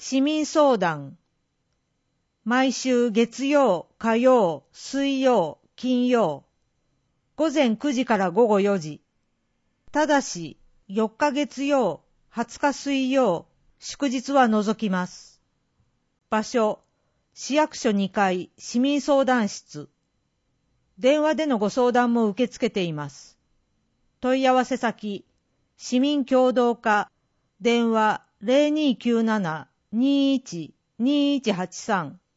市民相談。毎週月曜、火曜、水曜、金曜。午前9時から午後4時。ただし、4日月曜、20日水曜、祝日は除きます。場所、市役所2階市民相談室。電話でのご相談も受け付けています。問い合わせ先、市民協働課、電話 0297-21-2183